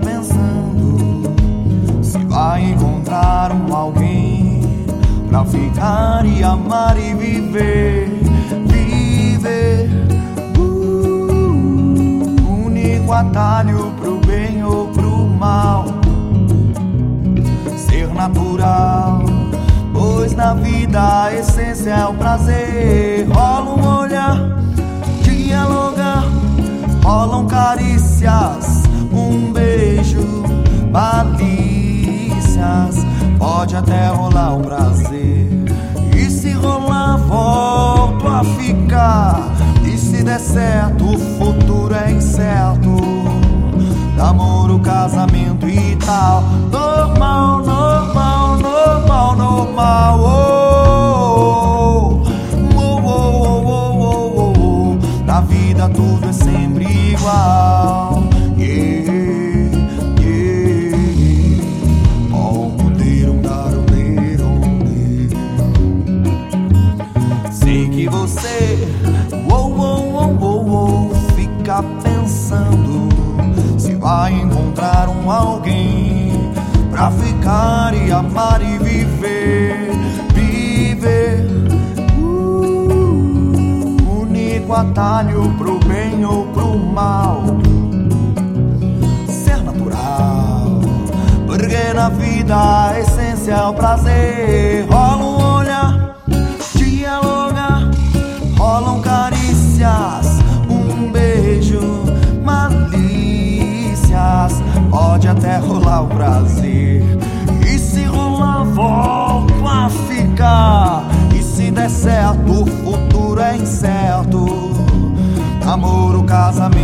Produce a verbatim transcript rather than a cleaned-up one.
pensando se vai encontrar um alguém pra ficar e amar e viver, viver. uh, Único atalho pro bem ou pro mal, ser natural, pois na vida a essência é o prazer. Rola um olhar, dialogar, rolam carícias, um beijo, malícias, pode até rolar um prazer. E se rolar, volto a ficar. E se der certo, o futuro é incerto. Namoro, casamento e tal. Normal, normal, normal, normal. Oh, oh, oh, oh, oh, oh, oh. Na vida tudo é sempre igual. Yeah, yeah. Oh, deram, daram, deram, deram. Sei que você, oh, oh, oh, oh, oh, fica pensando se vai encontrar um alguém pra ficar e amar e viver, viver. uh, Único atalho pro bem ou pro mal, ser natural, porque na vida a essência é o prazer. Rola um olhar, dialogar, rolam carícias, um beijo, malícias, pode até rolar o prazer. E se rolar, volto a ficar. E se der certo, o futuro é incerto. Namoro, casamento